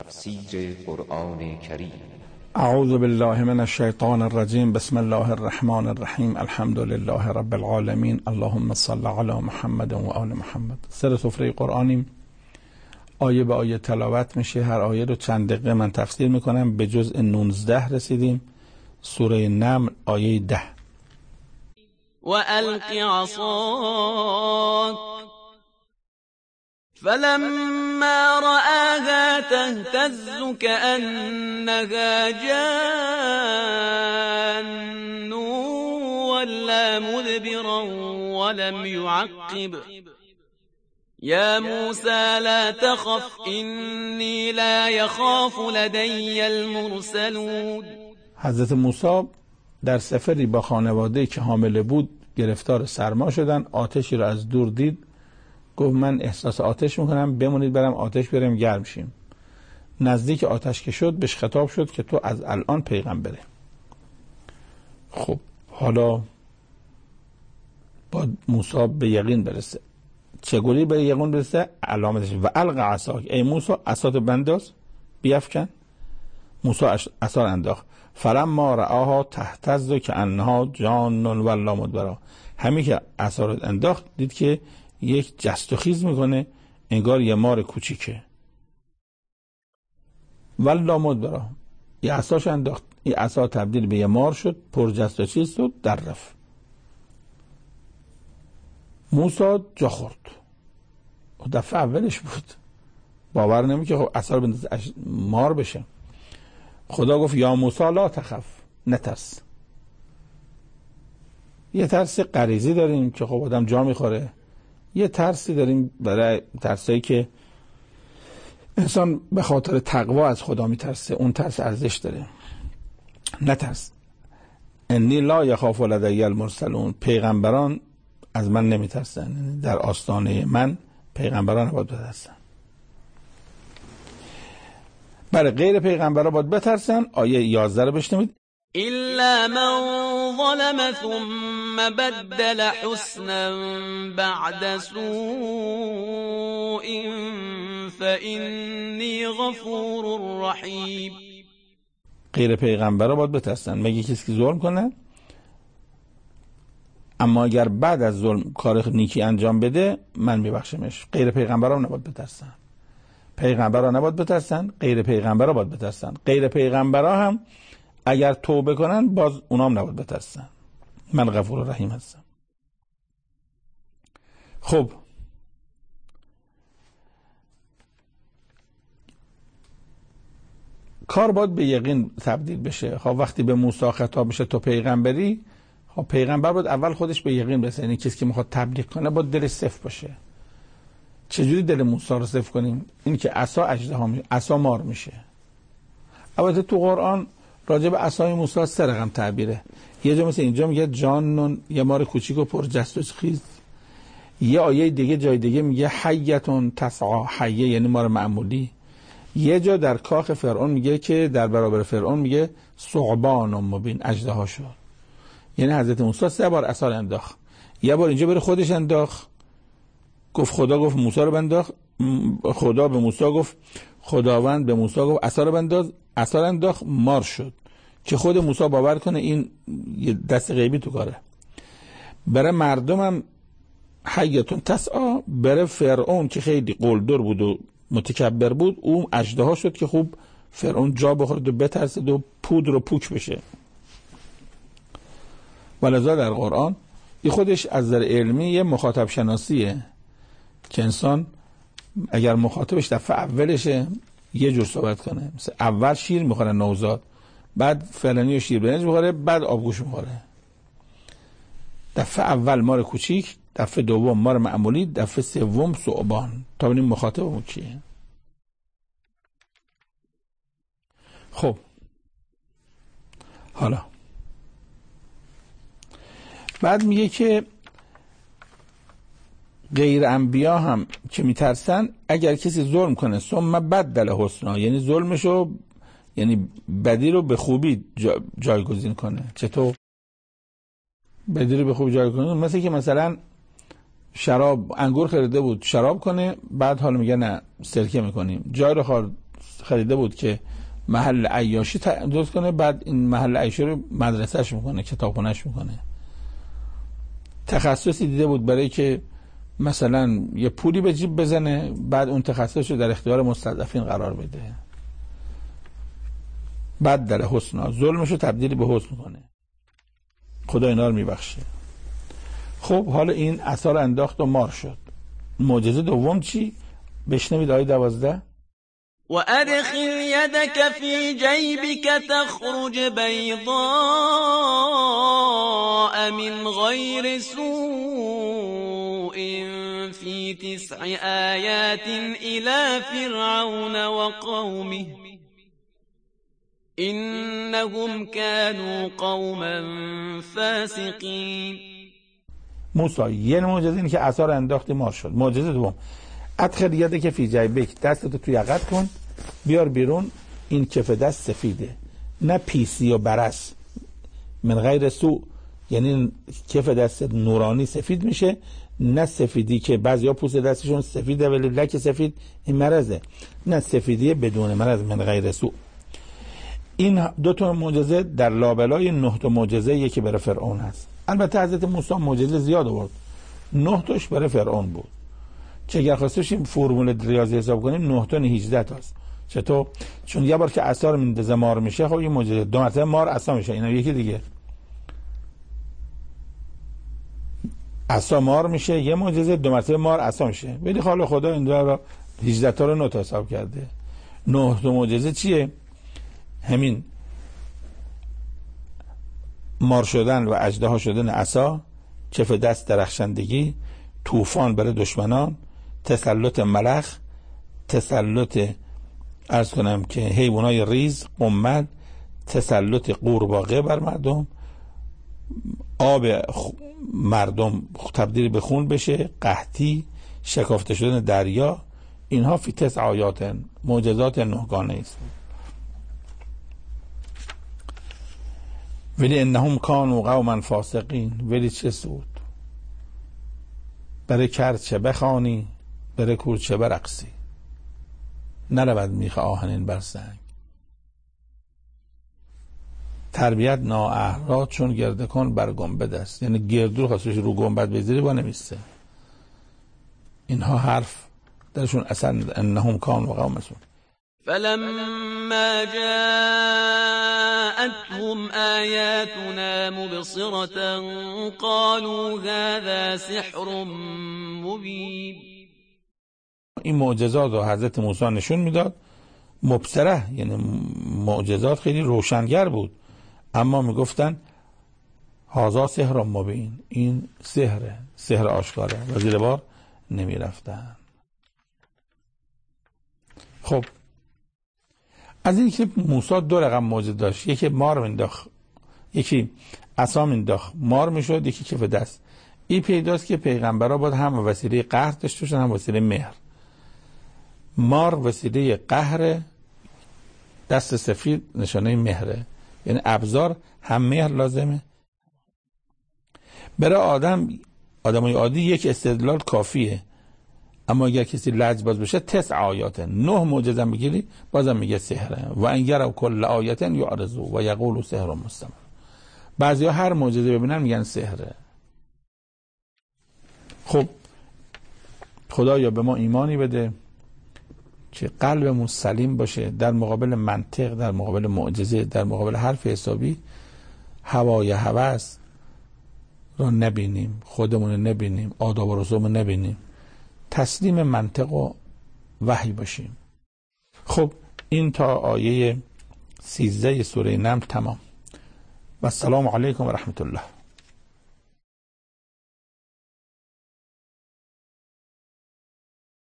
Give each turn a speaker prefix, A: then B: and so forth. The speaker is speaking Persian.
A: تفسیر قرآن کریم.
B: اعوذ بالله من الشیطان الرجیم. بسم الله الرحمن الرحیم. الحمد لله رب العالمین. اللهم صل علی محمد و آل محمد. سر سفره قرآنیم، آیه به آیه تلاوت میشه. هر آیه رو چند دقیقه من تفسیر میکنم. به جزء 19 رسیدیم. سوره نمل آیه 10.
C: و الق عصاک فلما رآها تهتز كأنها جان ولا مدبرا ولم يعقب يا موسى لا تخف إني لا يخاف لدي المرسلون.
B: حضرت موسی در سفری با خانواده که حامله بود گرفتار سرما شدن. آتشی را از دور دید، گفت من احساس آتش میکنم، بمونید برم آتش بریم گرم شیم. نزدیک آتش که شد بهش خطاب شد که تو از الان پیغمبره. خب حالا با موسی به یقین برسه. چگونه به یقین برسه؟ علامتش و الق عصاک، ای موسی عصاتو بنداز بیفکن. موسی عصا انداخت. فلما رآها تهتز کأنها جان ولا مدبرا. همین که عصا رو انداخت دید که یک جست و خیز میکنه، انگار یه مار کوچیکه. ولا مدبرا، یه عصاش انداخت، این عصا تبدیل به یه مار شد، پر جست و خیز شد، در رفت. موسی جا خورد. دفعه اولش بود، باور نمیکنه خب عصا رو بندازه مار بشه. خدا گفت یا موسی لا تخف، نترس. یه ترس غریزی داریم که خب آدم جا میخوره، یه ترسی داریم برای ترسایی که انسان به خاطر تقوا از خدا میترسه، اون ترس ارزش داره. نترس. انی لا یخاف لدی المرسلون، پیغمبران از من نمیترسن، در آستانه من پیغمبران باید بترسن. برای غیر پیغمبران باید بترسن. آیه 11 رو بشنوید.
C: إلا من ظلم ثم بدل حسنا بعد سوء فإني غفور رحیم.
B: غیر پیغمبران باید بترسن. مگه کسی که ظلم کنه، اما اگر بعد از ظلم کار نیکی انجام بده من میبخشمش. غیر پیغمبران نباید بترسن. پیغمبران نباید بترسن، غیر پیغمبران باید بترسن. غیر پیغمبران هم اگر توبه کنن باز اونام نباید بترسن. من غفور رحیم هستم. خب کار باید به یقین تبدیل بشه. خب وقتی به موسی خطاب میشه تو پیغمبری، خب پیغمبر باید اول خودش به یقین برسه. یعنی کسی که میخواد تبلیغ کنه باید دلش صفر باشه. چجوری دل موسی رو صفر کنیم؟ این که عصا اژدها میشه، عصا مار میشه. البته تو قرآن راجع به عصای موسی 3 رقم تعبیره. یه جا مثل اینجا میگه جانون، یه مار کوچیک و پر جست و خیز. یه آیه دیگه جای دیگه میگه حیتون تسعا، حیه یعنی مار معمولی. یه جا در کاخ فرعون میگه که در برابر فرعون میگه ثعبان مبین، اژدها شد. یعنی حضرت موسی 3 بار عصا انداخت. یه بار اینجا بره خودش انداخت، گفت خدا گفت موسی رو بنداخت. خدا به موسی گفت، خداوند به موسی گفت عصا رو بنداز، عصا رو انداخت، مار شد. که خود موسی باور کنه این دست غیبی تو کاره. برای مردمم حیتون تسعا، برای فرعون که خیلی قلدر بود و متکبر بود اون اژدها شد که خوب فرعون جا بخورد و بترسد و پودر و پوک بشه. ولذا در قرآن این خودش از نظر علمی یه مخاطب شناسیه که انسان اگر مخاطبش دفعه اولشه یه جور صحبت کنه. مثل اول شیر میخوره نوزاد، بعد فلانی و شیر برنج میخوره، بعد آبگوش میخوره. دفعه اول مار کوچیک، دفعه دوم مار معمولی، دفعه سوم ثعبان. تا ببینیم مخاطبمون کیه. خب حالا بعد میگه که غیر انبیا هم که میترسن اگر کسی ظلم کنه ثم بدل حسنا، یعنی ظلمشو یعنی بدی رو به خوبی جایگزین کنه. چطور بدی رو به خوبی جایگزین کنه؟ مثل که مثلا شراب، انگور خریده بود شراب کنه، بعد حالا میگه نه سرکه میکنیم. جای رو خریده بود که محل عیاشی درست کنه، بعد این محل عیاشی رو مدرسهش میکنه، کتابخونهش میکنه. تخصصی دیده بود برای که مثلا یه پولی به جیب بزنه، بعد اون تخصصش رو در اختیار مستضعفین قرار بده. بعد در حسنا ظلمش رو تبدیل به حسن کنه. خدا اینا رو میبخشه. خب حالا این عصا رو انداخت و مار شد. معجزه دوم چی؟ بشنوید آیه 12.
C: وأدخل يدك في جيبك تخرج بيضاء من غير سوء في 9 آيات إلى فرعون وقومه إنهم كانوا قوما فاسقين.
B: موسی یه معجزه اینه که عصا رو انداختی مار شد. معجزه دوم ادخل یدک فی جیبک، دستتو توی یقت کن، بیار بیرون. این کف دست سفیده، نه پیسی و برس. من غیر سو یعنی کف دست نورانی سفید میشه، نه سفیدی که بعضیا پوست دستشون سفیده ولی لک سفید، این مرضه. نه سفیدی بدون مرض، من غیر سو. این دو تا معجزه در لابلای 9 تا معجزه یکی برای فرعون هست. البته حضرت موسی معجزه زیاد آورد، 9 تاش برای فرعون بود. چه اگر خواستیم فرمول ریاضی حساب کنیم 9 تا 18 تاست. چطور؟ چون یه بار که عصا رو میندازه مار میشه، خب این معجزه. 2 مرتبه مار عصا میشه، اینا یکی دیگه. عصا مار میشه یه معجزه، 2 مرتبه مار عصا میشه. ولی حالا خدا این دو رو 18 تا رو 9 تا حساب کرده. 9 تا معجزه چیه؟ همین مار شدن و اژدها شدن عصا، کف دست درخشندگی، طوفان برای دشمنان، تسلط ملخ، تسلط عرض کنم که حیوانای ریز، قمل، تسلط قورباغه بر مردم، آب مردم تبدیل به خون بشه، قحطی، شکافته شدن دریا. اینها فی 9 آیات معجزات 9 گانه است. ولی انهم کانوا قوما فاسقین. ولی چه سود برای کرد چه بخوانی، برای کور چه برقصی، نرود میخ آهنین بر سنگ. تربیت نااهل چون گرده کن بر گنبد است. یعنی گردو خواستش رو گنبد بذاری با نمیسته. اینها حرف درشون اصلا انهم کانوا قوما سود.
C: فلما جاءتهم آياتنا مبصرة قالوا هذا سحر مبين.
B: این معجزات رو حضرت موسی نشون میداد مبصره، یعنی معجزات خیلی روشنگر بود، اما میگفتن هذا سحر مبین، این سحره، سحر آشکاره، و زیر بار نمیرفتن. خب از این که موسی 2 رقم معجزه داشت، یکی مار مینداخت، یکی عصا مینداخت مار میشد، یکی کف دست. این پیداست که پیغمبرها باید هم وسیله قهر داشته باشن هم وسیله مهر. مار وسیله قهر، دست سفید نشانه مهره، یعنی ابزار هم مهر لازمه. برای آدمای عادی یک استدلال کافیه، اما اگر کسی لجباز بشه 9 آیات 9 معجزه بگیری بازم میگه سحره. و ان یروا کل آیه یعرضوا و یقولوا سحر مستمر. بعضیا هر معجزه ببینن میگن سحره. خب خدایا به ما ایمانی بده که قلبمون سلیم باشه در مقابل منطق، در مقابل معجزه، در مقابل حرف حسابی هوای هوس را نبینیم، خودمون نبینیم، آداب و رسوم نبینیم، تسلیم منطق و وحی باشیم. خب این تا آیه 13 سوره نمل تمام. و السلام علیکم و رحمت الله.